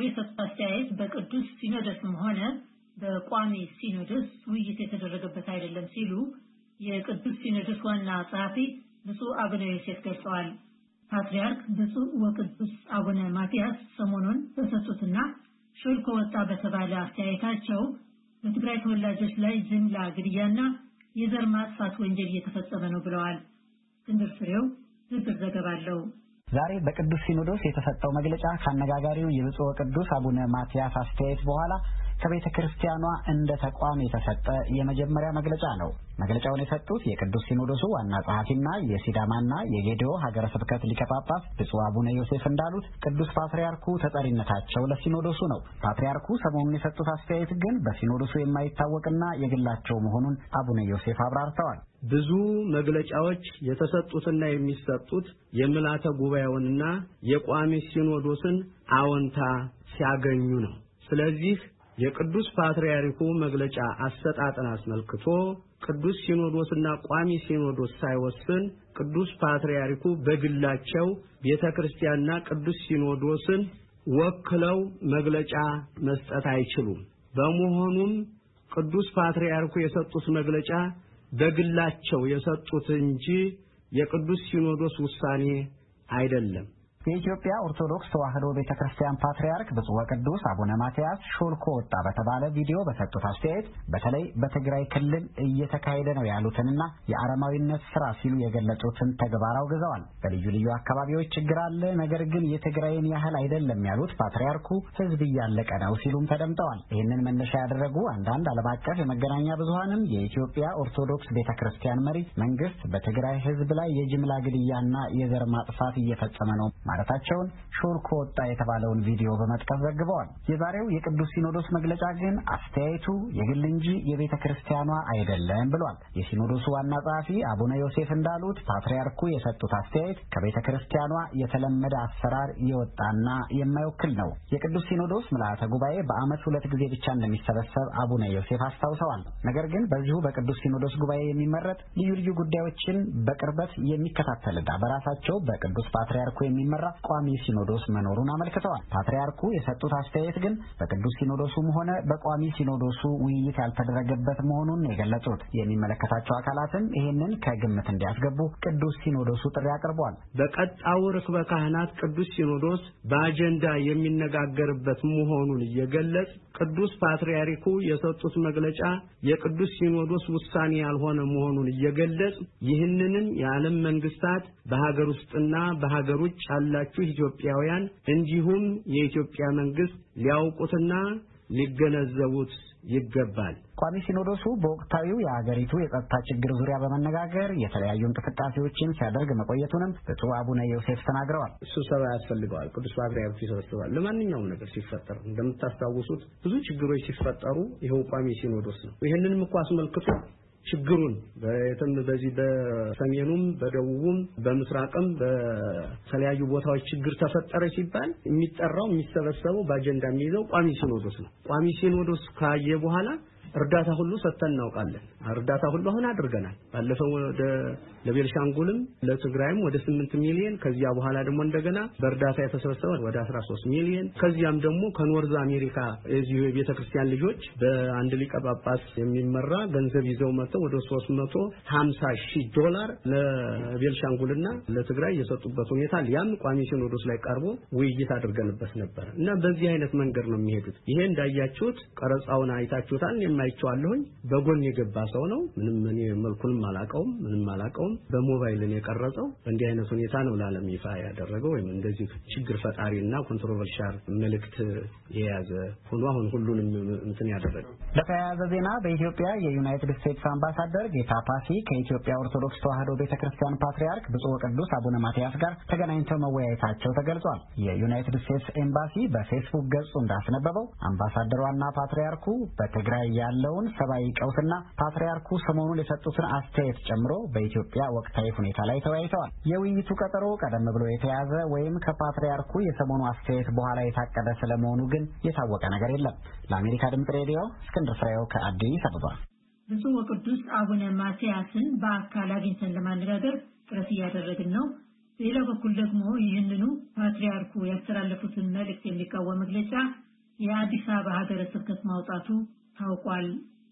የሰጡት አስተያየት በቅዱስ ሲኖዶስም ሆነ በቋሚ ሲኖዶስ ውይይት የተደረገበት አይደለም ሲሉ የቅዱስ ሲኖዶስ ዋና ጸሐፊ ብፁዕ አቡነ ዮሴፍ ገልጸዋል። ፓትርያርክ ብፁዕ ወቅዱስ አቡነ ማትያስ ሰሞኑን በሰጡትና ሾልኮ ወጣ በተባለ አስተያየታቸው በትግራይ ተወላጆች ላይ ጅምላ ግድያና የዘር ማጥፋት ወንጀል እየተፈጸመ ነው ብለዋል። እስክንድር ፍሬው ዝርዝር ዘገባ አለው። ዛሬ በቅዱስ ሲኖዶስ የተሰጠው መግለጫ ከአነጋጋሪው የብፁዕ ወቅዱስ አቡነ ማትያስ አስተያየት በኋላ ከቤተ ክርስቲያኗ እንደ ተቋም የተሰጠ የመጀመሪያ መግለጫ ነው። መግለጫውን የሰጡት የቅዱስ ሲኖዶሱ ዋና ጸሐፊና የሲዳማና የጌዴኦ ሀገረ ስብከት ሊቀ ጳጳስ ብፁዕ አቡነ ዮሴፍ እንዳሉት ቅዱስ ፓትርያርኩ ተጠሪነታቸው ለሲኖዶሱ ነው። ፓትርያርኩ ሰሞኑን የሰጡት አስተያየት ግን በሲኖዶሱ የማይታወቅና የግላቸው መሆኑን አቡነ ዮሴፍ አብራርተዋል። ብዙ መግለጫዎች የተሰጡትና የሚሰጡት የምልዓተ ጉባኤውንና የቋሚ ሲኖዶስን አዎንታ ሲያገኙ ነው። ስለዚህ የቅዱስ ፓትርያርኩ መግለጫ አሰጣጥን አስመልክቶ ቅዱስ ሲኖዶስና ቋሚ ሲኖዶስ ሳይወስን ቅዱስ ፓትርያርኩ በግላቸው ቤተክርስቲያንና ቅዱስ ሲኖዶስን ወክለው መግለጫ መስጠት አይችሉም። በመሆኑም ቅዱስ ፓትርያርኩ የሰጡት መግለጫ በግላቸው የሰጡት እንጂ የቅዱስ ሲኖዶስ ውሳኔ አይደለም። የኢትዮጵያ ኦርቶዶክስ ተዋሕዶ ቤተክርስቲያን ፓትርያርክ ብፁዕ ወቅዱስ አቡነ ማትያስ ሾልኮ ወጣ በተባለ ቪዲዮ በሰጡት አስተያየት በተለይ በትግራይ ክልል እየተካሄደ ነው ያሉትንና የአረማዊነት ስራ ሲሉ የገለጹትን ተግባር አውግዘዋል። በልዩ ልዩ አካባቢዎች ችግር አለ፣ ነገር ግን የትግራይን ያህል አይደለም ያሉት ፓትርያርኩ ሕዝብ እያለቀ ነው ሲሉም ተደምጠዋል። ይህንን መነሻ ያደረጉ አንዳንድ ዓለም አቀፍ የመገናኛ ብዙሃንም የኢትዮጵያ ኦርቶዶክስ ቤተክርስቲያን መሪ መንግስት በትግራይ ሕዝብ ላይ የጅምላ ግድያና የዘር ማጥፋት እየፈጸመ ነው ማለታቸውን ሾልኮ ወጣ የተባለውን ቪዲዮ በመጥቀስ ዘግበዋል። የዛሬው የቅዱስ ሲኖዶስ መግለጫ ግን አስተያየቱ የግል እንጂ የቤተ ክርስቲያኗ አይደለም ብሏል። የሲኖዶሱ ዋና ጸሐፊ አቡነ ዮሴፍ እንዳሉት ፓትርያርኩ የሰጡት አስተያየት ከቤተ ክርስቲያኗ የተለመደ አሰራር የወጣና የማይወክል ነው። የቅዱስ ሲኖዶስ ምልዓተ ጉባኤ በዓመት 2 ጊዜ ብቻ እንደሚሰበሰብ አቡነ ዮሴፍ አስታውሰዋል። ነገር ግን በዚሁ በቅዱስ ሲኖዶስ ጉባኤ የሚመረጥ ልዩ ልዩ ጉዳዮችን በቅርበት የሚከታተልና በራሳቸው በቅዱስ ፓትርያርኩ የሚመራ ቋሚ ሲኖዶስ መኖሩን አመልክተዋል። ፓትርያርኩ የሰጡት አስተያየት ግን በቅዱስ ሲኖዶሱም ሆነ በቋሚ ሲኖዶሱ ውይይት ያልተደረገበት መሆኑን የገለጹት የሚመለከታቸው አካላትም ይህንን ከግምት እንዲያስገቡ ቅዱስ ሲኖዶሱ ጥሪ አቅርቧል። በቀጣዩ ርክበ ካህናት ቅዱስ ሲኖዶስ በአጀንዳ የሚነጋገርበት መሆኑን እየገለጽ ቅዱስ ፓትርያርኩ የሰጡት መግለጫ የቅዱስ ሲኖዶስ ውሳኔ ያልሆነ መሆኑን እየገለጽ ይህንንም የዓለም መንግስታት በሀገር ውስጥና በሀገር ውጭ ያላችሁ ኢትዮጵያውያን እንዲሁም የኢትዮጵያ መንግስት ሊያውቁትና ሊገነዘቡት ይገባል። ቋሚ ሲኖዶሱ በወቅታዊው የሀገሪቱ የጸጥታ ችግር ዙሪያ በመነጋገር የተለያዩ እንቅስቃሴዎችን ሲያደርግ መቆየቱንም ብፁዕ አቡነ ዮሴፍ ተናግረዋል። ስብሰባ ያስፈልገዋል። ቅዱስ ፓትርያርኩ ይሰበስባል። ለማንኛውም ነገር ሲፈጠር እንደምታስታውሱት ብዙ ችግሮች ሲፈጠሩ ይኸው ቋሚ ሲኖዶስ ነው። ይሄንንም እኮ አስመልክቶ ችግሩን በዚህ በሰሜኑም በደቡቡም በምስራቅም በተለያዩ ቦታዎች ችግር ተፈጠረ ሲባል የሚጠራው የሚሰበሰበው በአጀንዳ የሚይዘው ቋሚ ሲኖዶስ ነው። ቋሚ ሲኖዶስ ካየ በኋላ እርዳታ ሁሉ ሰጥተን እናውቃለን። እርዳታ ሁሉ አሁን አድርገናል። ባለፈው ወደ ለቤልሻንጉልም ለትግራይም ወደ 8 ሚሊዮን ከዚያ በኋላ ደግሞ እንደገና በእርዳታ የተሰበሰበ ወደ 13 ሚሊዮን ከዚያም ደግሞ ከኖርዝ አሜሪካ እዚህ የቤተክርስቲያን ልጆች በአንድ ሊቀ ጳጳስ የሚመራ ገንዘብ ይዘው መጥተው ወደ $350,000 ለቤልሻንጉልና ለትግራይ የሰጡበት ሁኔታ ያም ቋሚ ሲኖዶስ ላይ ቀርቦ ውይይት አድርገንበት ነበር እና በዚህ አይነት መንገድ ነው የሚሄዱት። ይሄ እንዳያችሁት ቀረጻውን አይታችሁታል። የማይቻለሁኝ በጎን የገባ ሰው ነው። ምንም እኔ መልኩንም አላቀውም በሞባይል ነው የቀረጸው። እንዲህ አይነት ሁኔታ ነው ለዓለም ይፋ ያደረገው ወይም እንደዚህ ችግር ፈጣሪና ኮንትሮቨርሻል መልእክት የያዘ ሆኖ አሁን ሁሉንም እንትን ያደረገው። በተያያዘ ዜና በኢትዮጵያ የዩናይትድ ስቴትስ አምባሳደር ጌታ ፓሲ ከኢትዮጵያ ኦርቶዶክስ ተዋሕዶ ቤተክርስቲያን ፓትርያርክ ብፁዕ ወቅዱስ አቡነ ማትያስ ጋር ተገናኝተው መወያየታቸው ተገልጿል። የዩናይትድ ስቴትስ ኤምባሲ በፌስቡክ ገጹ እንዳስነበበው አምባሳደሯና ፓትርያርኩ በትግራይ ያለውን ሰብአዊ ቀውስና ፓትርያርኩ ሰሞኑን የሰጡትን አስተያየት ጨምሮ በኢትዮጵያ ወቅታዊ ሁኔታ ላይ ተወያይተዋል። የውይይቱ ቀጠሮ ቀደም ብሎ የተያዘ ወይም ከፓትርያርኩ የሰሞኑ አስተያየት በኋላ የታቀደ ስለመሆኑ ግን የታወቀ ነገር የለም። ለአሜሪካ ድምጽ ሬዲዮ እስክንድር ፍሬው ከአዲስ አበባ። ብፁዕ ወቅዱስ አቡነ ማትያስን በአካል አግኝተን ለማነጋገር ጥረት እያደረግን ነው። በሌላ በኩል ደግሞ ይህንኑ ፓትርያርኩ ያስተላለፉትን መልእክት የሚቃወም መግለጫ የአዲስ አበባ ሀገረ ስብከት ማውጣቱ ታውቋል።